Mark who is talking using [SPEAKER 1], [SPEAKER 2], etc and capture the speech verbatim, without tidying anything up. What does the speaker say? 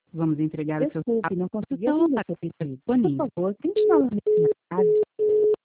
[SPEAKER 1] Vamos entregar o seu
[SPEAKER 2] Desculpe,
[SPEAKER 1] sapato
[SPEAKER 2] não consegui
[SPEAKER 1] ao
[SPEAKER 2] atender
[SPEAKER 1] táxi
[SPEAKER 2] seu pedido. Por
[SPEAKER 1] disponível.
[SPEAKER 2] favor, tente novamente mais tarde.